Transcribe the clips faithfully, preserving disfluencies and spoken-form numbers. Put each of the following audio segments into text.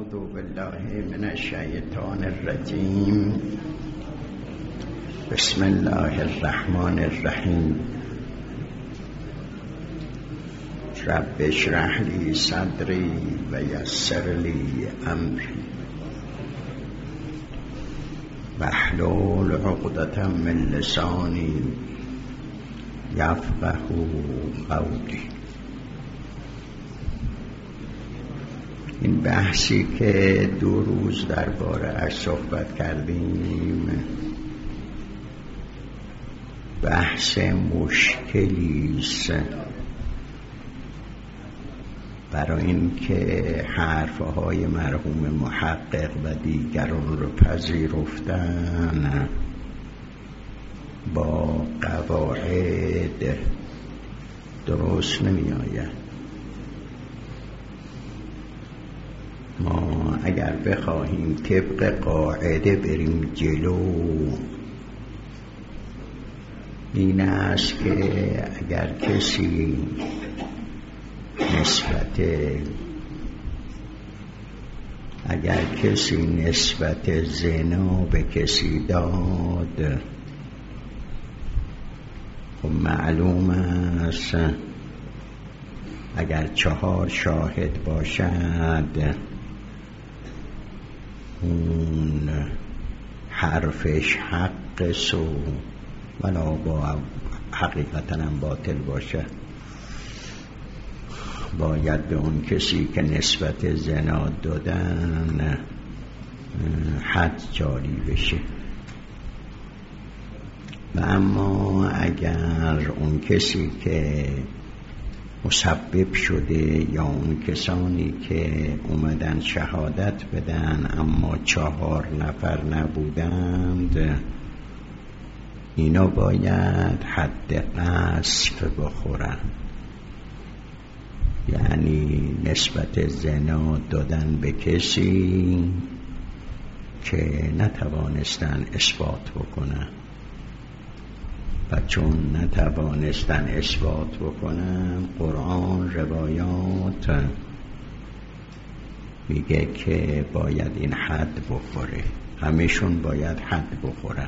اعوذ بالله من الشیطان الرجیم. بسم الله الرحمن الرحیم. رب اشرح لی صدری و یسر لی امری واحلل عقدة من لسانی یفقهوا قولی. این بحثی که دو روز درباره اش صحبت کردیم بحث مشکلی است، برای اینکه حرفهای مرحوم محقق و دیگران رو پذیرفتن با قواعد درست نمی آید. ما اگر بخواهیم طبق قاعده بریم جلو، این است که اگر کسی نسبت اگر کسی نسبت زنا به کسی داد، خب معلوم است اگر چهار شاهد باشد اون حرفش حق سو ولا با حقیقتا هم باطل باشه، باید به اون کسی که نسبت زنا دادن حد جاری بشه. و اما اگر اون کسی که مسبب شده یا اون کسانی که اومدن شهادت بدن اما چهار نفر نبودند، اینا باید حد قذف بخورن، یعنی نسبت زنا دادن به کسی که نتوانستن اثبات بکنن و چون نتوانستن اثبات بکنن، قرآن روایات میگه که باید این حد بخوره، همشون باید حد بخورن.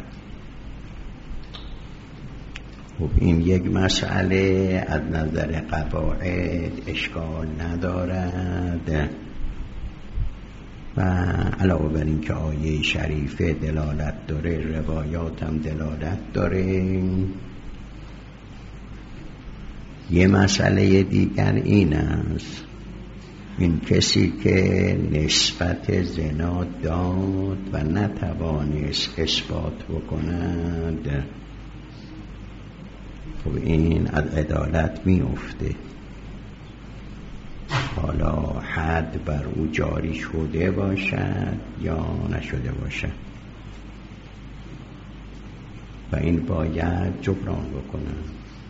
خب این یک مسئله از نظر قواعد اشکال ندارد و علاوه بر این که آیه شریفه دلالت داره، روایات هم دلالت داره. یه مسئله دیگر این است، این کسی که نسبت زنا داد و نتوانست اثبات بکند، خب این از عدالت می افته. حالا حد بر او جاری شده باشد یا نشده باشد و این باید جبران بکنن.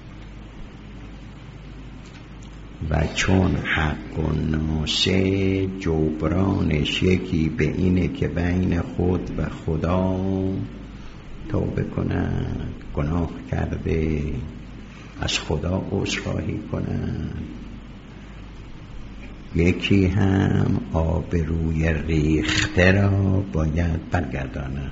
و چون حق و ناسه جبرانش یکی به اینه که بین خود و خدا توبه کند، گناه کرده از خدا عذرخواهی کند، یکی هم آبروی ریخته را باید برگرداند.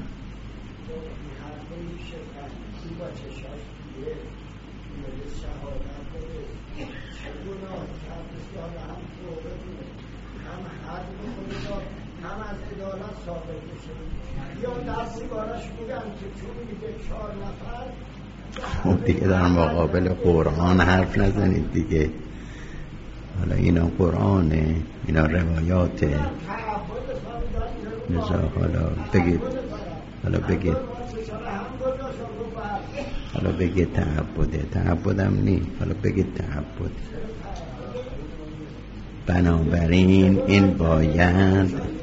خب دیگه در مقابل قرآن حرف نزنید دیگه. حالا اینا قرآنه، اینا روایاته، نزا حالا بگید حالا بگید حالا بگید تعبده، تعبدم نی، حالا بگید تعبد. بنابراین این باید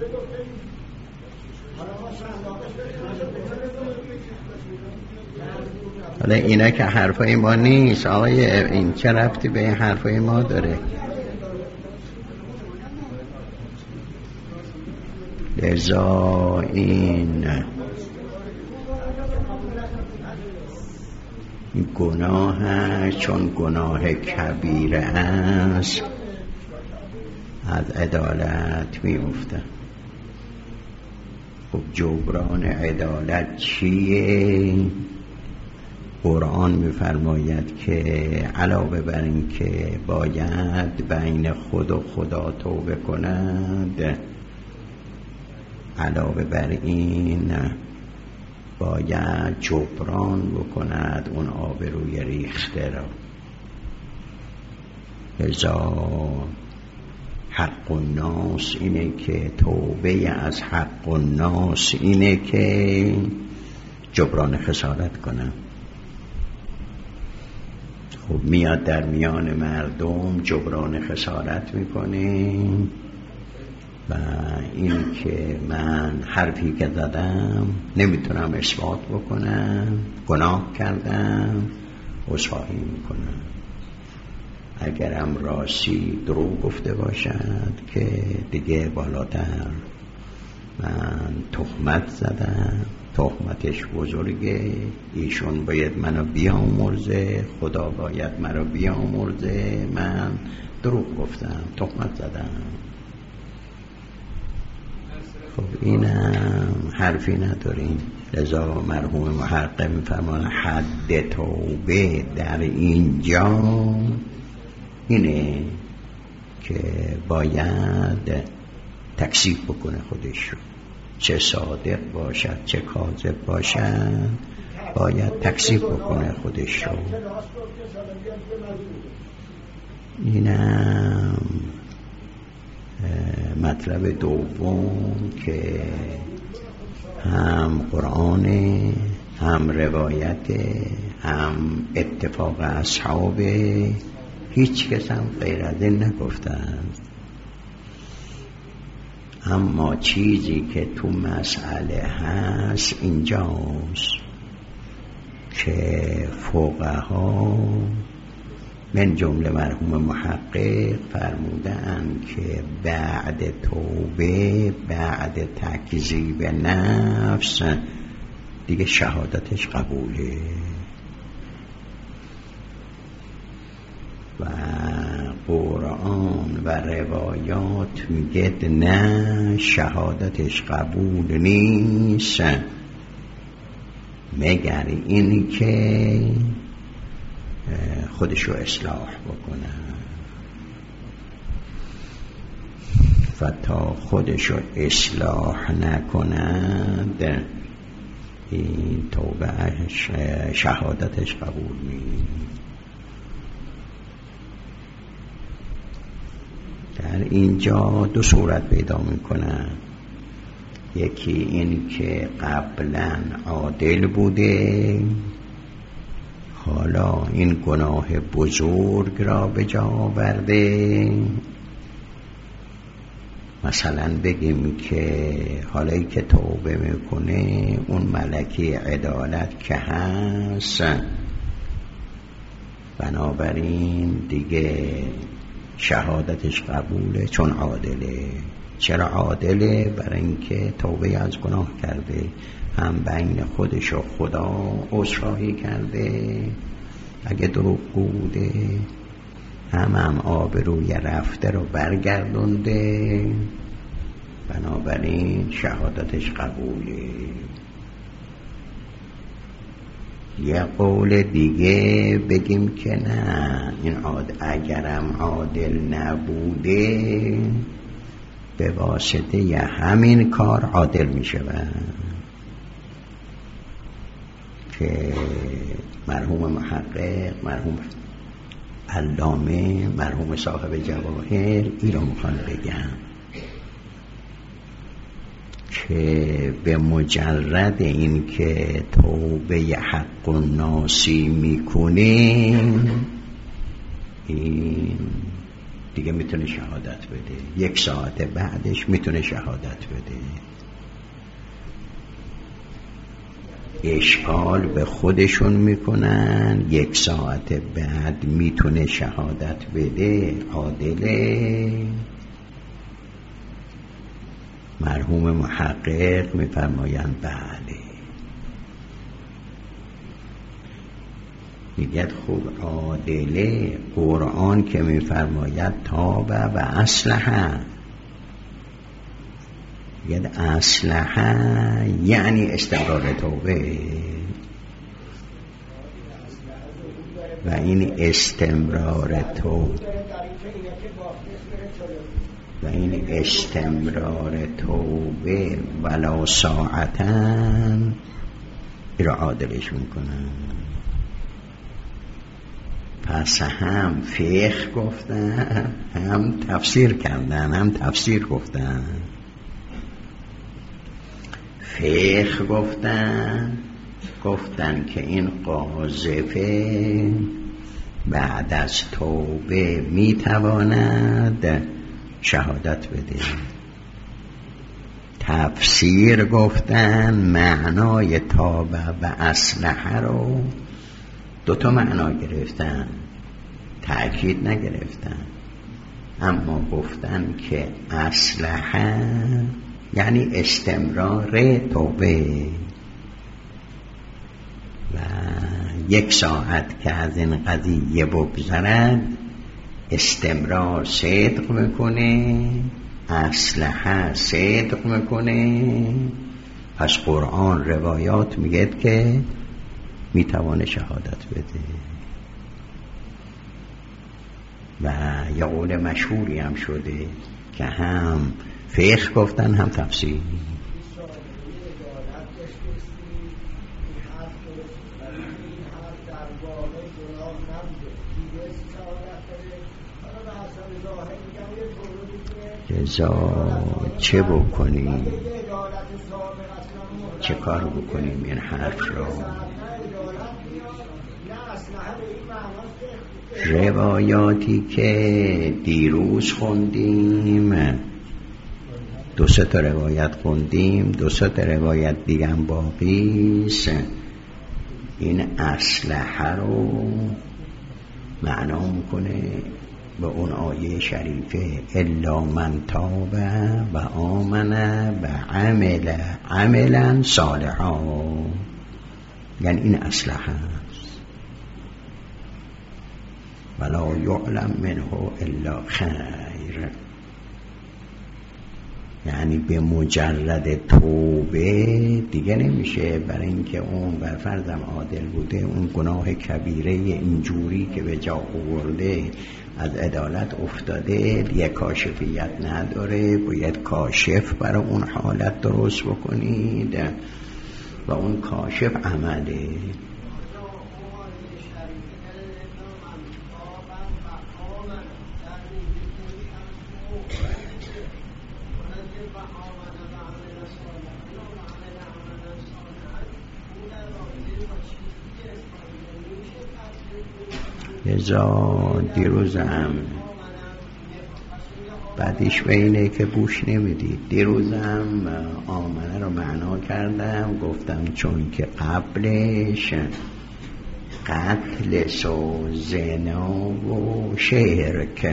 حالا اینا که حرفای ما نیست آقای، این چه ربطی به این حرفای ما داره؟ لذا این گناه چون گناه کبیره است از عدالت می‌افتند. خب جبران عدالت چیه؟ قرآن می‌فرماید که علاوه بر این که باید بین خود و خدا توبه کند، علاوه بر این باید جبران بکند اون آبروی ریخته را. لذا حق الناس اینه که توبه از حق الناس اینه که جبران خسارت کنم. خب میاد در میان مردم جبران خسارت میکنه و این که من حرفی که زدم نمیتونم اثبات بکنم، گناه کردم، عذرخواهی میکنم. اگرم راستی دروغ گفته باشد که دیگه بالاتر من تهمت زدم، تهمتش بزرگه، ایشون باید منو بیامرزه، خدا باید منو بیامرزه، من دروغ گفتم، تهمت زدم. خب اینم حرفی نداریم. لذا مرحوم محقق می‌فرماند حد توبه در اینجا اینه که باید تکذیب بکنه خودش رو، چه صادق باشد چه کاذب باشد باید تکذیب بکنه خودش رو. اینم مطلب دوم که هم قرآن، هم روایت، هم اتفاق اصحاب، هیچ کس هم غیر از این نگفتند. اما چیزی که تو مسئله هست اینجاست که فقها من جمله مرحوم محقق فرمودند که بعد توبه، بعد تکذیب نفس دیگه شهادتش قبوله و قرآن و روایات میگه نه، شهادتش قبول نیست مگر اینی که خودشو اصلاح بکنه و تا خودشو اصلاح نکند این توبه شهادتش قبول نیست. در اینجا دو صورت پیدا میکنه، یکی این که قبلا عادل بوده، حالا این گناه بزرگ را به جا آورده. مثلا بگیم که حالا که توبه میکنه اون ملکه عدالت که هست، بنابراین دیگه شهادتش قبوله چون عادله. چرا عادله؟ برای اینکه توبه از گناه کرده، هم بین خودش و خدا عذرخواهی کرده اگه دروغگو بوده، هم هم آبروی رفته رو برگردونده، بنابراین شهادتش قبوله. یه قول دیگه بگیم که نه، این عادل اگرم عادل نبوده به واسطه ی همین کار عادل میشه و که مرحوم محقق، مرحوم علامه، مرحوم صاحب جواهر این رو میخوان بگم که به مجرد این که توبه حق الناسی میکنه این دیگه میتونه شهادت بده، یک ساعت بعدش میتونه شهادت بده. اشکال به خودشون میکنن، یک ساعت بعد میتونه شهادت بده، عادله. مرحوم محقق میفرمایند بله. میگه خوب عادله قرآن که میفرماید تابه و اصلحه، میگه اصلحه یعنی استمرار توبه، و این استمرار توبه و این استمرار توبه ولا ساعتن ایرا عادلش میکنن. پس هم فقه گفتن، هم تفسیر کردن، هم تفسیر گفتن. فقه گفتن گفتن که این قاذفه بعد از توبه میتواند شهادت بده. تفسیر گفتن معنای تابه و اصلحه رو دوتا معنا گرفتن، تأکید نگرفتن، اما گفتن که اصلحه یعنی استمرار توبه، و یک ساعت که از این قضیه بگذرد استمرار صدق میکنه، اصلحه صدق میکنه. پس قرآن روایات میگه که میتوانه شهادت بده. و یه قول مشهوری هم شده که هم فقه گفتن هم تفسیر. جزا چه بکنیم، چه کار بکنیم این حرف رو؟ روایاتی که دیروز خوندیم، دو سه تا روایت خوندیم، دو سه تا روایت دیگه هم باقی است. این اصلحه رو معنا میکنه به اون آیه شریفه الا من تاب و آمن و عمل عملا صالحا، یعنی این اصلحه است. ولا یعلم منه الا خیر، یعنی به مجرد توبه دیگه نمیشه، برای اینکه اون بر فرضم عادل بوده اون گناه کبیره اینجوری که به جا آورده از عدالت افتاده دیگه کاشفیت نداره، باید کاشف برای اون حالت درست بکنید و اون کاشف عمله. ازا دیروز هم بعدیش به اینه که گوش نمیدید. دیروز هم آمنه رو معنا کردم، گفتم چون که قبلش قتل و زنا و شرک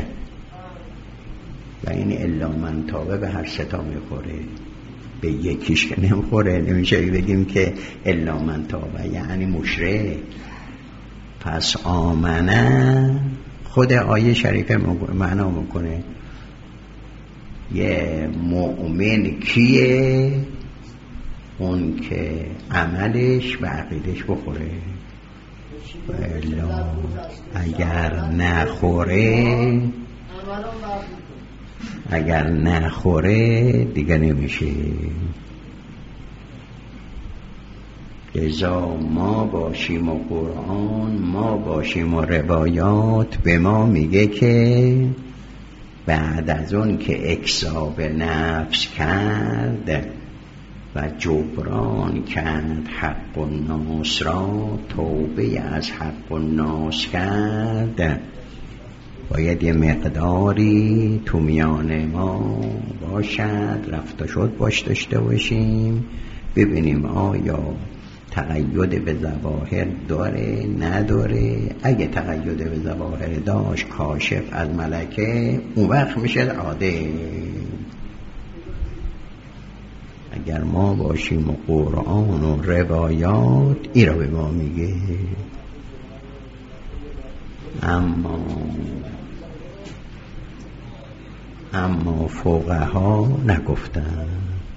و این الا من تابه به هر ستا میخوره، به یکیش که نمیخوره. نمیشه بگیم که الا من تابه یعنی مشرک. پس آمنه خود آیه شریفه معنا میکنه یه مؤمن کیه؟ اون که عملش و عقیدش بخوره. الا اگر نخوره اگر نخوره دیگه نمیشه. ازا ما باشیم و قرآن، ما باشیم و روایات به ما میگه که بعد از اون که اکساب نفس کرد و جبران کرد حق الناس را، توبه از حق الناس کرد، باید یه مقداری تو میان ما باشد، رفت و شد باش داشته باشیم، ببینیم آیا تقید به ظواهر داره نداره. اگه تقید به ظواهر داشت کاشف از ملکه، اون وقت میشه عادل. اگر ما باشیم و قرآن و روایات ای را به ما میگه. اما اما فقها نگفتن،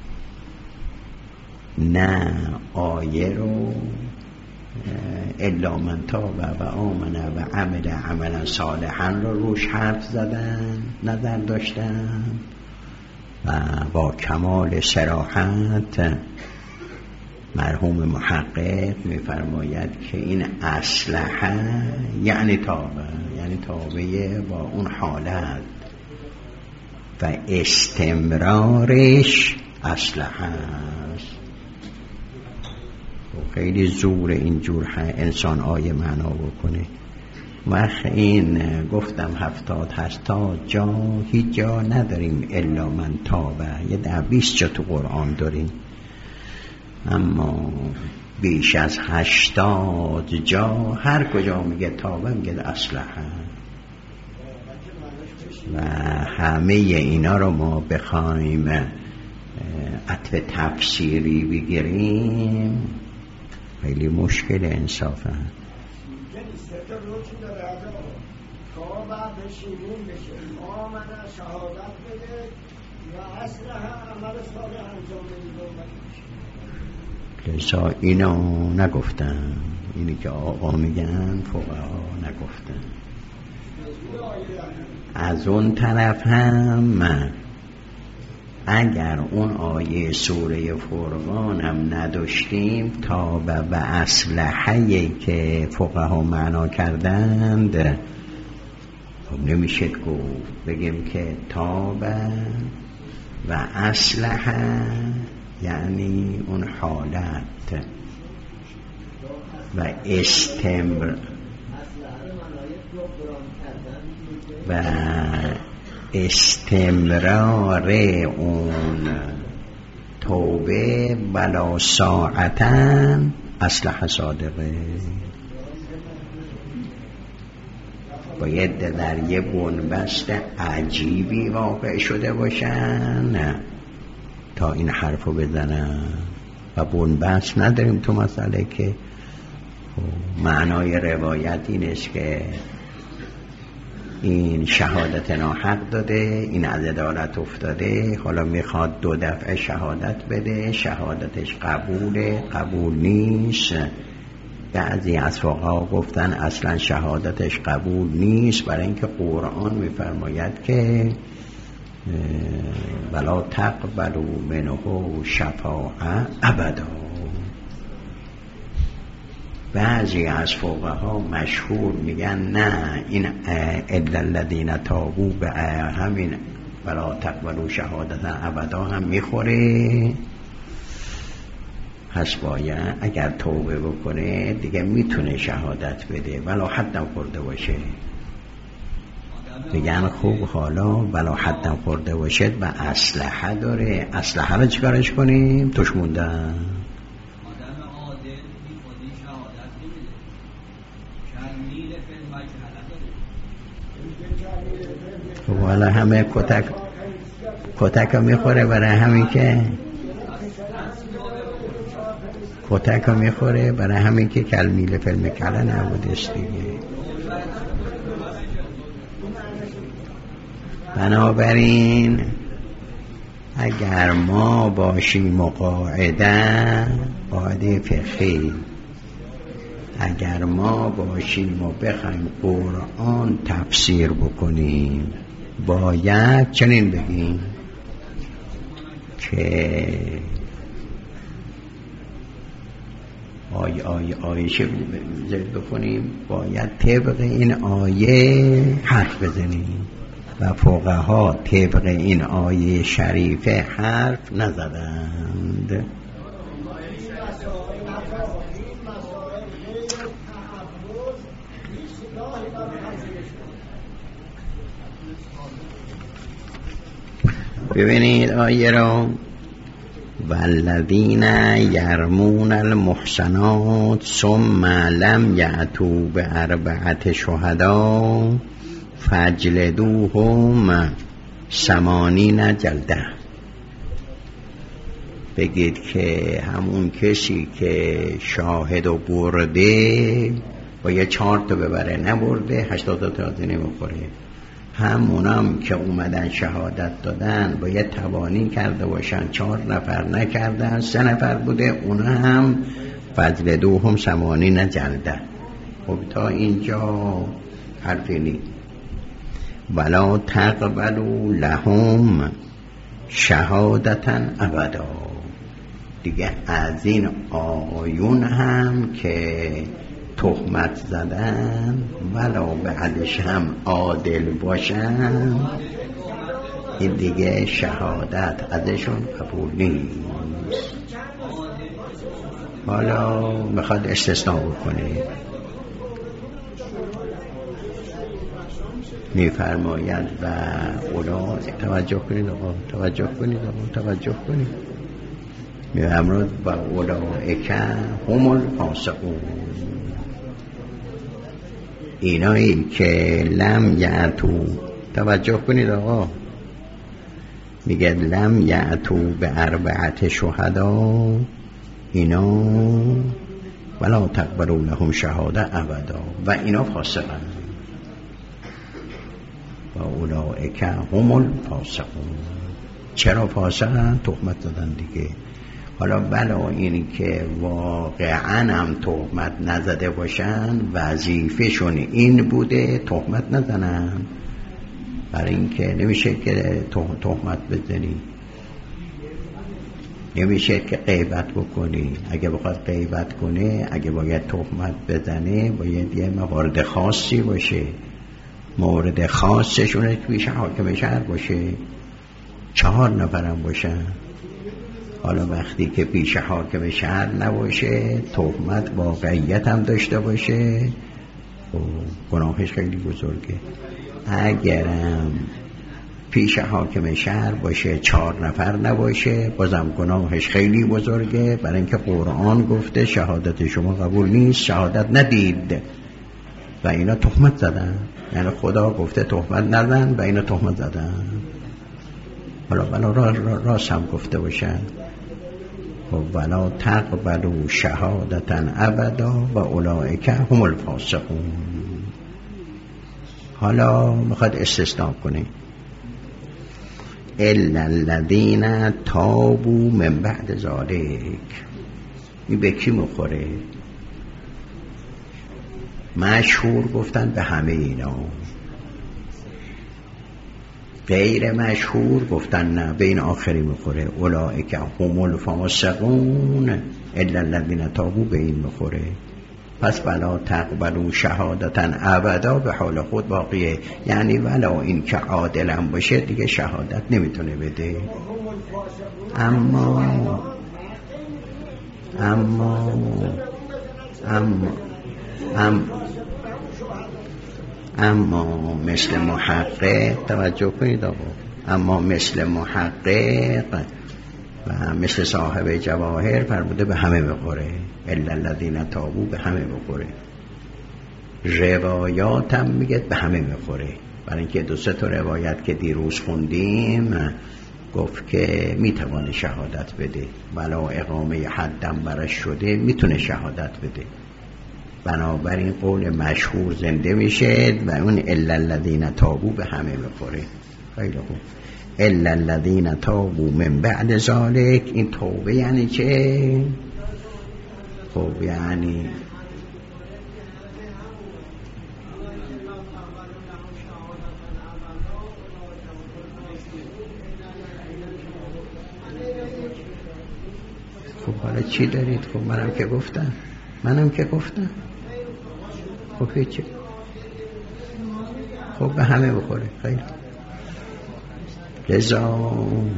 نه آیه رو الا من تاب و آمن و عمل عملا صالحا رو روش حرف زدن، نظر داشتن و با کمال صراحت مرحوم محقق میفرماید که این اصلحه یعنی تابه، یعنی تابه با اون حالت و استمرارش اصلحه است. خیلی زور اینجور انسان آیه معنا بکنه. وقت این گفتم هفتاد هست تا جا هیچ جا نداریم الا من تابه، یه ده بیست جا تو قرآن داریم، اما بیش از هشتاد جا هر کجا میگه تابه میگه اصلحه. و همه اینا رو ما بخوایم عطف تفسیری بگیریم خیلی مشکل انصافا. لذا اینو نگفتن، اینی که آقا میگن فقها نگفتن. از اون طرف هم اگر اون آیه سوره فرقان هم نداشتیم تا به اصلحه‌ای که فقها معنا کردند، خب نمیشه گفت بگیم که تابه و اصلحه یعنی اون حالت و استمر و استمرار اون توبه بلا ساعتن اصلح صادقه. باید در یه بنبست عجیبی واقع شده باشن تا این حرفو بزنن و بنبست نداریم تو مسئله که معنای روایت این است که این شهادت ناحق داده، این از عدالت افتاده، حالا میخواد دو دفعه شهادت بده، شهادتش قبوله قبول نیست. بعضی از فقها گفتن اصلا شهادتش قبول نیست، برای اینکه قرآن میفرماید که ولا تقبلوا منه شفاعه ابدا. بعضی از فقها مشهور میگن نه، این الا الذین تابوا به همین ولا تقبلوا شهادتا ابدا هم میخوره. پس باید اگر توبه بکنه دیگه میتونه شهادت بده ولا حدم خورده باشه. میگن خوب حالا ولا حدم خورده باشد و اصلحه داره، اصلحه رو چیکارش کنیم؟ توش موندن والا همه کتک کتک رو میخوره، برای همین که کتک رو میخوره برای همین که کلمیل فیلم کله نبودش دیگه. بنابراین اگر ما باشیم قاعده قاعده فقهی، اگر ما باشیم و بخوایم قرآن تفسیر بکنیم باید چنین بگیم که آیه آیه آیشه زد بکنیم، باید طبق این آیه حرف بزنیم و فقها طبق این آیه شریفه حرف نزدند. ببینید آیه را والذین یرمون المحصنات ثم لم یأتوا بأربعة شهداء فاجلدوهم ثمانین جلده. بگید که همون کسی که شاهد و برده با یه چهار تا ببره نبرده هشتاد تا تازه نمیخوره. همونام که اومدن شهادت دادن باید توانی کرده باشن، چهار نفر نکردن، سه نفر بوده، اونا هم فضل دوهم سمانی نجلده. خب تا اینجا حرفی نی. ولا تقبلوا لهم شهادتا ابدا. دیگه از این آیون هم که تهمت زدن ولا بعدش هم عادل باشن، این دیگه شهادت ازشون قبول نیست. حالا میخواد استثناء بکنه، میفرماید و اولا توجه کنید آقا توجه کنید آقا توجه کنید میفرماید و اولئک هم الفاسقون. اینایی که لم یعتو، توجه کنید آقا، میگه لم یعتو به اربعت شهدا، اینا ولا تقبلوا لهم شهاده ابدا، و اینا فاسقن. و اولئک هم الفاسقون. چرا فاسقن؟ تهمت دادن دیگه. حالا بلا اینی که واقعا هم تهمت نزده باشن، وظیفه‌شون این بوده تهمت نزنن، برای اینکه نمیشه که تهمت بزنی، نمیشه که غیبت بکنی. اگه بخواد غیبت کنه، اگه باید تهمت بزنه، باید یه موارد خاصی باشه. مورد خاصشونه که پیش حاکم شهر باشه، چهار نفرم باشن. حالا وقتی که پیش حاکم شهر نباشه، تهمت واقعیت هم داشته باشه، و گناهش خیلی بزرگه. اگرم پیش حاکم شهر باشه، چهار نفر نباشه، بازم گناهش خیلی بزرگه، برای اینکه قرآن گفته شهادت شما قبول نیست، شهادت ندید. و اینا تهمت زدن، یعنی خدا گفته تهمت نزن و اینا تهمت زدن. حالا بلا را را راست هم گفته باشن و ولا تقبلوا شهادتا ابدا و اولئک هم الفاسقون. حالا میخواد استثناء کنه، الا الذین تابوا من بعد ذلک. این به کی میخوره؟ مشهور گفتن به همه اینا، غیر مشهور گفتن نه به این آخری میخوره، اولئک هم الفاسقون الا الذین تابوا به این میخوره. پس ولا تقبلوا شهادتا ابدا به حال خود باقیه، یعنی ولا این که عادلم باشه دیگه شهادت نمیتونه بده. اما اما اما اما اما مثل محقق، توجه کنید آقا، اما مثل محقق و مثل صاحب جواهر فرموده به همه بخوره، الا الذین تابوا به همه بخوره. روایات هم میگه به همه بخوره، برای اینکه دو سه تا روایت که دیروز خوندیم گفت که میتونه شهادت بده، ولا اقامه حدم برش شده میتونه شهادت بده. بنابراین قول مشهور زنده میشه و اون الا الذین تابوا به همه بخوره. خیلی خوب. الا الذین تابوا من بعد ذلک، این توبه یعنی چه؟ خب یعنی خب حالا چی دارید؟ خب منم که گفتم منم که گفتم خب هیچی، خب به همه بخوره. خیلی لذا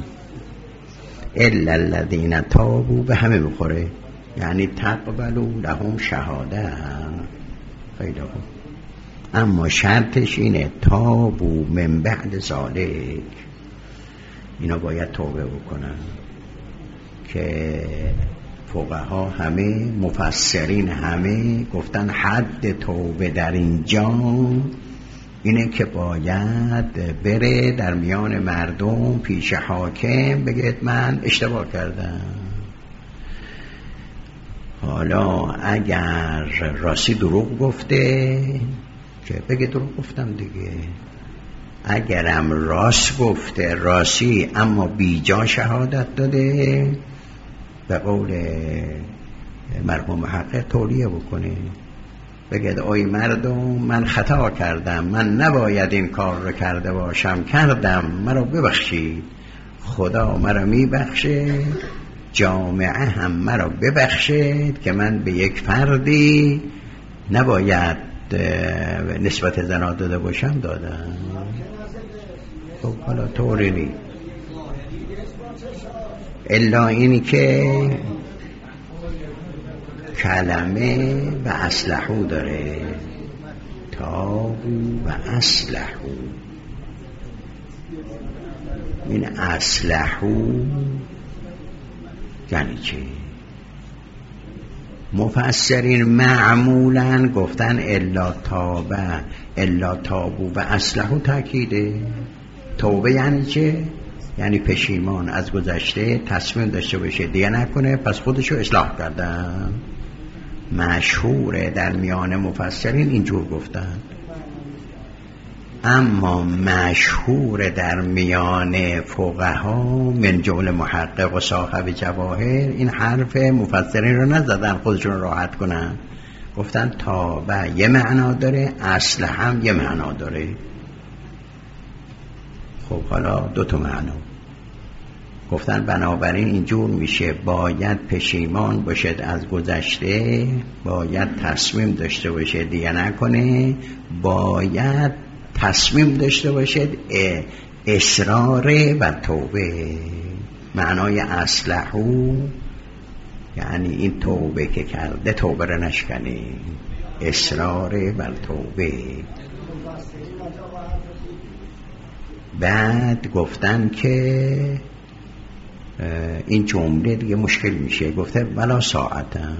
الا الذین تابوا به همه بخوره، یعنی تقبلوا لهم شهاده. خیلی خوب. اما شرطش اینه تابوا من بعد ذلک، اینا باید توبه بکنن. که فقها همه، مفسرین همه گفتن حد توبه در اینجا اینه که باید بره در میان مردم پیش حاکم بگید من اشتباه کردم. حالا اگر راستی دروغ گفته که بگه دروغ گفتم دیگه، اگرم راست گفته راستی اما بیجا شهادت داده، به قول مرحوم محقق تولیه بکنه، بگه آی مردم من خطا کردم، من نباید این کار رو کرده باشم، کردم، مرا ببخشید، خدا مرا میبخشه، جامعه هم مرا ببخشید که من به یک فردی نباید نسبت زنا داده باشم دادم. خب حالا طوری نی الا اینی که کلمه و اصلحو داره، تابو و اصلحو. این اصلحو یعنی چه؟ مفسرین معمولاً گفتن الا تابه الا تابو و اصلحو تاکیده. توبه یعنی چه؟ یعنی پشیمان از گذشته، تصمیم داشته باشه دیگه نکنه، پس خودشو اصلاح کردن. مشهوره در میان مفسرین اینجور گفتن، اما مشهور در میان فقها من جمله محقق و صاحب جواهر این حرف مفسرین رو نزدن خودشون راحت کنن، گفتن تابه یه معنا داره، اصل هم یه معنا داره. خب حالا دو تا معنا گفتن، بنابراین اینجور میشه باید پشیمان باشد از گذشته، باید تصمیم داشته باشه دیگه نکنه، باید تصمیم داشته باشد اصرار و توبه. معنای اصلحو یعنی این توبه که کرده توبه رو نشکنه، اصرار و توبه. بعد گفتن که این جمله دیگه مشکل میشه، گفته ولا ساعتن،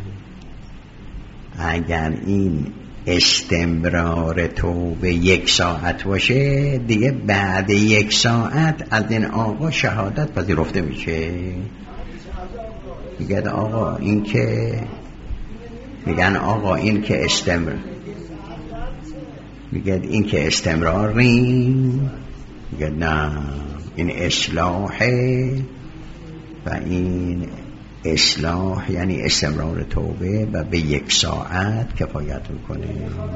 اگر این استمرار توبه یک ساعت باشه دیگه بعد یک ساعت از این آقا شهادت پذیرفته میشه. میگه آقا این که میگن آقا این که استمرار میگه این که استمرار نیم، میگه نه این اصلاحه و این اصلاح یعنی استمرار توبه و به یک ساعت کفایت میکنه.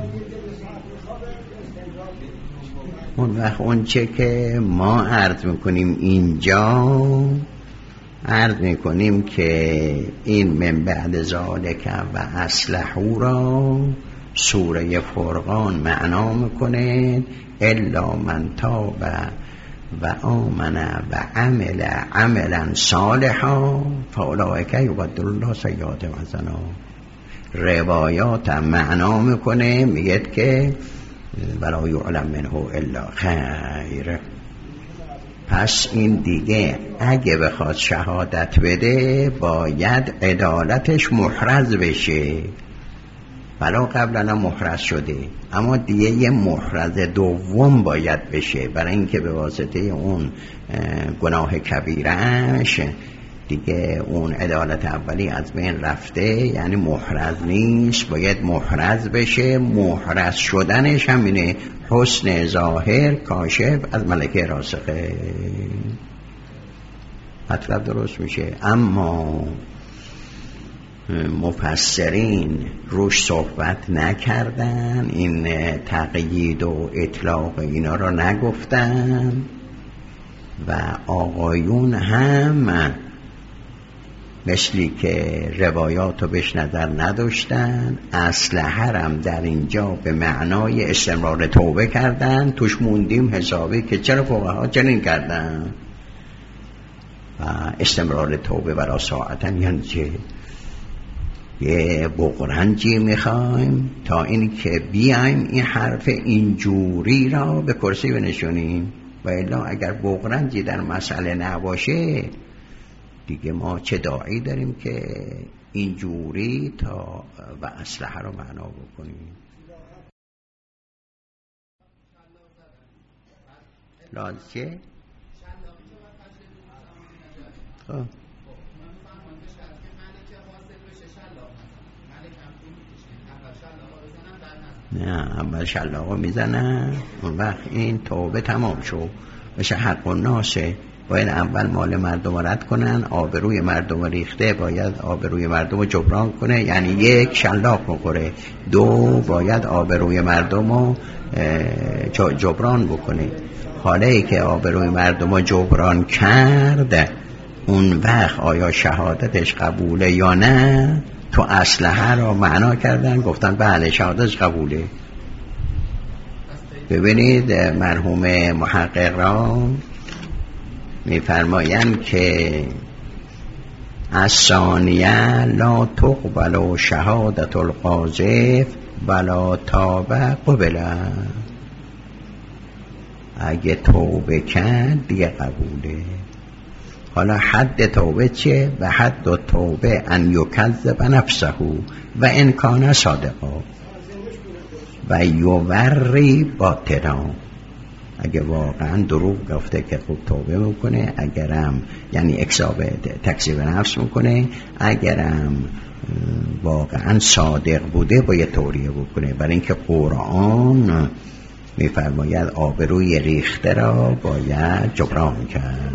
اون وقت اون چه که ما عرض میکنیم اینجا، عرض میکنیم که این من بعد ذالک و اصلحو را سوره فرقان معنا میکنه، الا من تاب و آمن و عمل عملا صالحا فاولئک یبدل الله سیئاتهم حسنات. روایات معنا میکنه، میگه که ولا یعلم منه الا خیر. پس این دیگه اگه بخواد شهادت بده باید عدالتش محرز بشه، ولی قبلا محرز شده، اما دیگه یه محرز دوم باید بشه، برای اینکه به واسطه اون گناه کبیرش دیگه اون عدالت اولی از بین رفته، یعنی محرز نیست، باید محرز بشه. محرز شدنش همینه حسن ظاهر کاشف از ملکه راسخه، مطلب درست میشه. اما مفسرین روش صحبت نکردن، این تقیید و اطلاق اینا رو نگفتن و آقایون هم مثلی که روایات رو بهش نظر نداشتن، اصل حرم در اینجا به معنای استمرار توبه کردن. توش موندیم حسابی که چرا فقها چنین کردن و استمرار توبه برای ساعتن یعنی چه؟ یه بغرنجی میخوایم تا این که بیایم این حرف اینجوری را به کرسی بنشونیم، و الا اگر بغرنجی در مسئله نباشه دیگه ما چه داعی داریم که اینجوری تا و اصلحه رو معنا بکنیم. لازم چه؟ خب نه اول شلاقو میزنن، اون وقت این توبه تمام شو بشه حق الناسه، باید اول مال مردم رو رد کنن، آبروی مردم رو ریخته باید آبروی مردم رو جبران کنه، یعنی یک شلاق بخوره، دو باید آبروی مردم رو جبران بکنه. حالا که آبروی مردم رو جبران کرد، اون وقت آیا شهادتش قبوله یا نه؟ تو اسلحه رو معنا کردن، گفتن بله شهادتش قبوله. ببینید مرحوم محقق را میفرمایند که الثانیه لا تقبل شهادت القاذف ولا تابه قبله. اگه توبه کرد دیگه قبوله. حالا حد توبه چه؟ و حد توبه ان یکذب نفسه و ان کان صادقا و یوری باطلا. اگه واقعا دروغ گفته که خوب توبه میکنه، اگرم یعنی اکذاب تکذیب نفس میکنه، اگرم واقعا صادق بوده باید توریه بکنه. برای اینکه قرآن میفرماید آبروی ریخته را باید جبران کرد.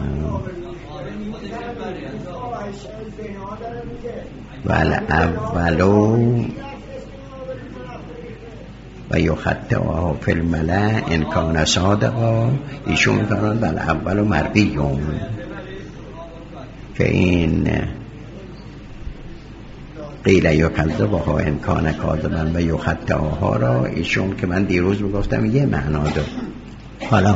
ول اولو و یخطئه فی الملأ ان کان صادقا. ایشون میفرماید ول اولو مربیون، که این قیل یکذبه ان کان کاذبا و یخطئها را ایشون که من دیروز میگفتم یه معنا داره. حالا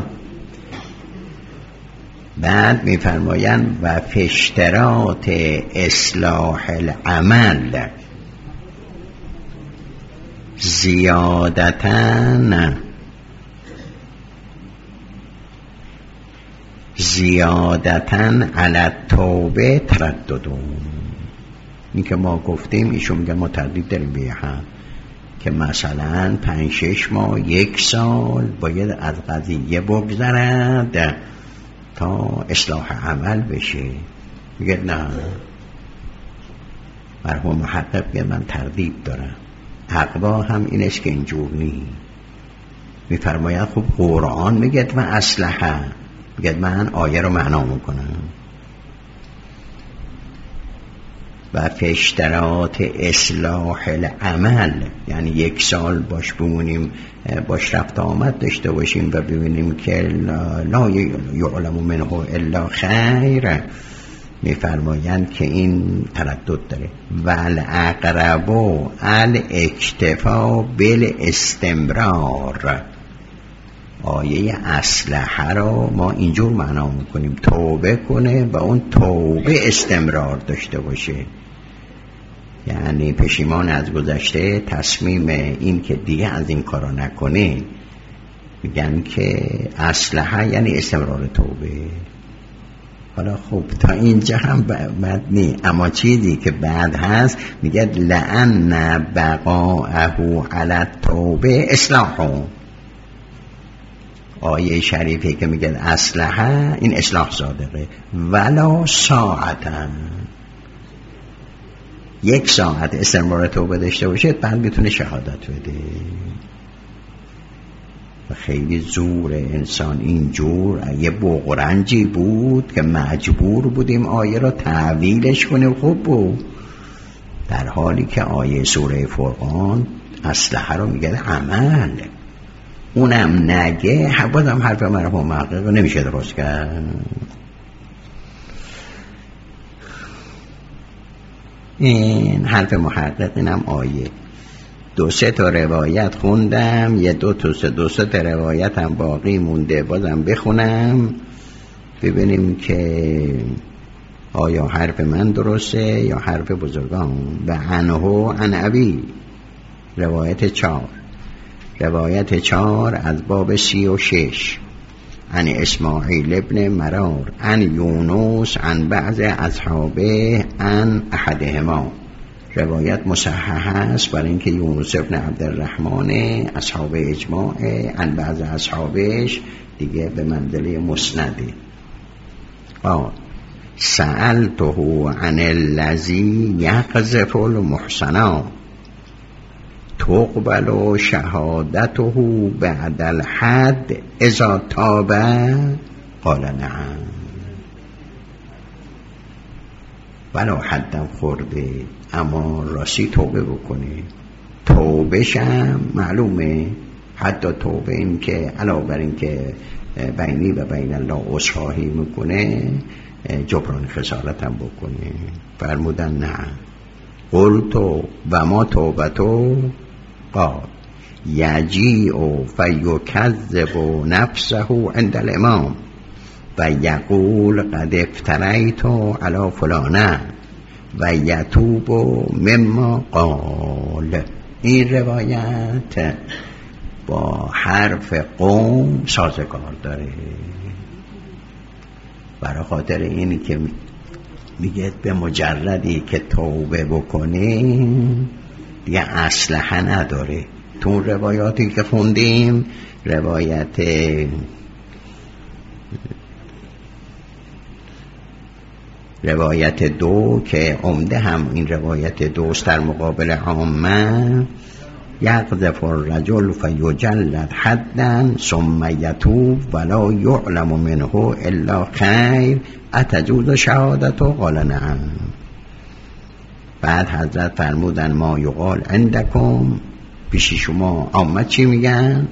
بعد میفرمایند و فشترات اصلاح العمل زیادتن زیادتن علی التوبه ترددون. این که ما گفتیم ایشون میگه ما تردید داریم به هم که مثلا پنج شش ماه یک سال باید از قضیه بگذرد تا اصلاح عمل بشه. میگه نه، مرحوم محقق میگه من تردید دارم. حقا هم اینش که اینجور نی. میفرماید خب قرآن میگه و اسلحه، میگه من آیه رو معنا میکنم. و فشترات اصلاح العمل یعنی یک سال باش بمونیم، باش رفت آمد داشته باشیم و ببینیم که لا یعلم منه الا خیر. میفرمایند که این تردد داره. والاقرب الاکتفا بالاستمرار. آیه اسلحه رو ما اینجور معنا میکنیم توبه کنه و اون توبه استمرار داشته باشه، یعنی پشیمان از گذشته، تصمیم این که دیگه از این کارا نکنه. میگن که اسلحه یعنی استمرار توبه. حالا خوب تا اینجا هم بد نی، اما چیزی که بعد هست میگه لأن بقاءه علی التوبه اصلاحه. آیه شریفی که میگه اسلحه این اصلاح صادقه. ولا ساعتا، یک ساعت استمرار توبه داشته باشه بعد میتونه شهادت بده. و خیلی زور انسان اینجور. یه بغرنجی بود که مجبور بودیم آیه رو تعویلش کنیم، خوب بود، در حالی که آیه سوره فرقان اسلحه رو میگه عمل. اونم نگه بازم حرف مرحوم محقق رو نمیشه درست کرد. این حرف محقق، اینم آیه. دو سه تا روایت خوندم، یه دو تا سه دو سه تا روایت هم باقی مونده، بازم بخونم ببینیم که آیا حرف من درسته یا حرف بزرگان. و عنه عن ابی، روایت چهار روایت چهار از باب سی و شش. عن اسماعیل ابن مرار عن یونس عن بعض اصحابه عن احدهما. روایت مصحح است برای اینکه یونس ابن عبدالرحمن اصحاب اجماع، عن بعض اصحابش دیگه به منزله مسنده. آه سألته عن الذی یقذف المحصنات اتقبل شهادته بعد الحد اذا تاب؟ قال نعم. ولو حدم خورده اما راستی توبه بکنه. توبهش هم معلومه، حتی توبه این که علاوه بر این که بینی و بین الله عذرخواهی میکنه جبران خسارت هم بکنه. فرمودن نه. قلت و ما توبتو؟ قال یجیء فیکذب نفسه عند الامام و یقول قد افتریت علی فلانه و یتوب مما قال. این روایت با حرف قوم سازگار داره. برای خاطر اینی که میگه به مجردی که توبه بکنه دیگه اسلحه نداره. تو اون روایاتی که خوندیم، روایت روایت دو که عمده هم این روایت دوست در مقابل عامه، یقذف الرجل فیجلد حدا ثم یتوب ولا یعلم منه الا خیر اتجوز شهادته؟ قال نعم. بعد حضرت فرمودن ما یقال عندکم، پیش شما عامه چی میگن؟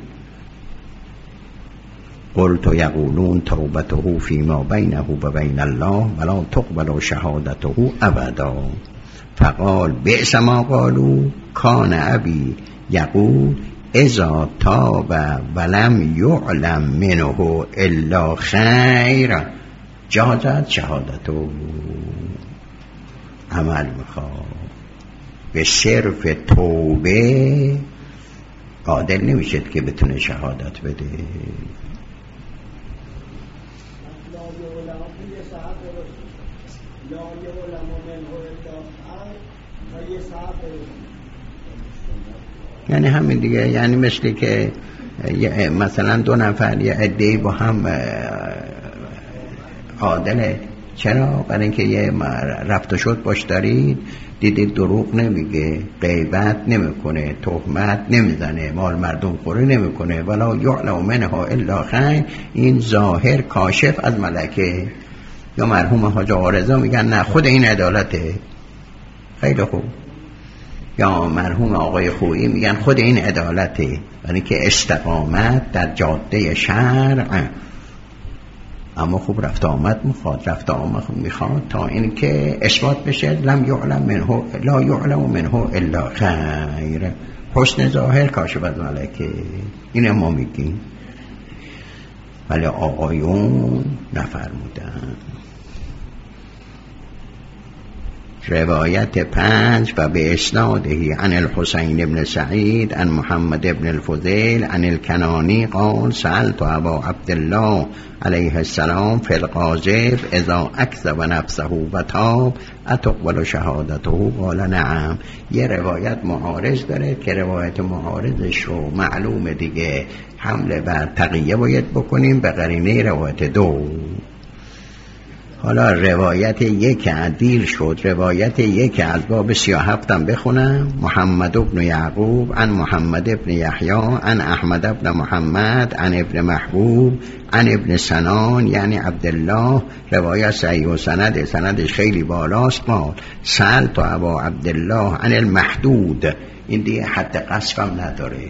قلت یقولون توبته فیما بینه و بین الله ولا تقبل شهادته ابدا. فقال بئس ما قالوا کان ابی یقول اذا تاب ولم یعلم منه الا خیر جازت شهادته. عمل میخواد. به صرف توبه قادر نمیشد که بتونه شهادت بده. یعنی همین دیگه، یعنی مثل که مثلا دو نفر یه عده‌ای با هم عادله. چرا؟ برای اینکه یه رفت و شد باش دارید، دیدید دروغ نمیگه، غیبت نمیکنه، تهمت نمیزنه، مال مردم خوری نمیکنه، ولا یعلم منه الا خیر. این ظاهر کاشف از ملکه. یا مرحوم حاج عارضا میگن نه خود این عدالته. خیلی خوب. یا مرحوم آقای خویی میگن خود این عدالته، یعنی که استقامت در جاده شرع. اما خوب رفت آمد میخواد، رفت آمد میخواد تا این که اثبات بشه لم یعلم منه لا یعلم منه الا خیر. حسن ظاهر کاشف از ملکه. این ما میگیم، ولی آقایون نفرمودن. روایت پنج و به اسنادهی عن الحسین بن سعید عن محمد بن الفضیل عن الکنانی قال سألت ابا عبدالله علیه السلام فی القاذف اذا اکذب نفسه و تاب اتقبل شهادته؟ قال نعم. یه روایت معارض داره که روایت معارضش رو معلومه دیگه حمله بر تقیه باید بکنیم به قرینه روایت دو. حالا روایت یک عدیل شد. روایت یک از باب سی و هفتم بخونم. محمد بن یعقوب عن محمد بن یحیی عن احمد بن محمد عن ابن محبوب عن ابن سنان یعنی عبدالله. روایت صحیح و سند سندش خیلی بالاست. قال سألت ابا عبدالله عن المحدود. این دیگه حد قصفم نداره.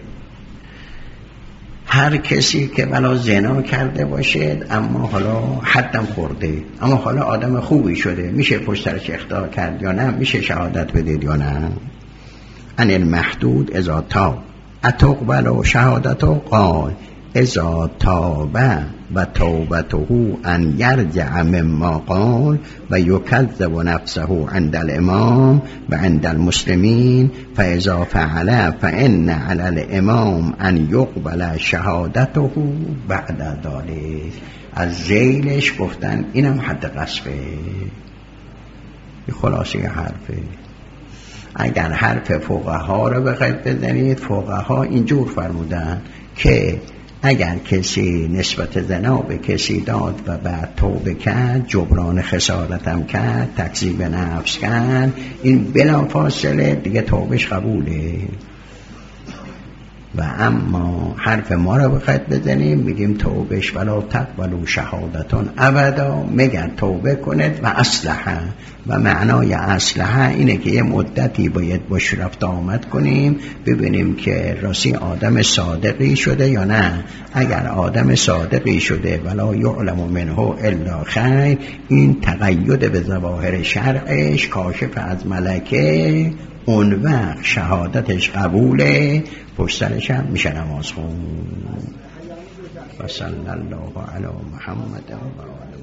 هر کسی که بلا زنا کرده باشد اما حالا حدم خورده، اما حالا آدم خوبی شده، میشه پشت سرش اخطا کرد یا نه؟ میشه شهادت بدید یا نه؟ ان المحدود اذا تاب اتقبل شهادته؟ قال اذا تاب و توبته ان یرجع مما قال و یکذب نفسه عند الامام و عند المسلمین فاذا فعل فان علی الامام ان یقبل شهادته بعد ذلك. از ذیلش گفتن اینم حد قصفه. این خلاصه حرفه. اگر حرف فقها رو بخواید بزنید، فقها اینجور فرمودن که اگر کسی نسبت زنا به کسی داد و بعد توبه کرد، جبران خسارتم کرد، تکذیب نفس کرد، این بلا فاصله دیگه توبهش قبوله. و اما حرف ما رو بخواید بزنیم میگیم توبهش ولا تقبلوا شهادتون ابدا، مگر توبه کنید و اصلحه. و معنای اصلحه اینه که یه مدتی باید باش رفت آمد کنیم ببینیم که راستی آدم صادقی شده یا نه. اگر آدم صادقی شده ولا یعلم منه الا خیر، این تقید به ظواهر شرعش کاشف از ملکه، اون وقت شهادتش قبوله، پشترش هم میشه نماز خون. و صلی الله علی محمد و